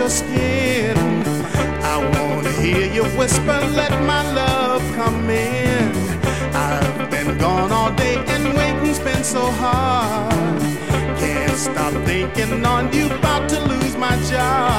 your skin. I wanna hear you whisper, let my love come in. I've been gone all day and waiting's been so hard. Can't stop thinking on you, about to lose my job.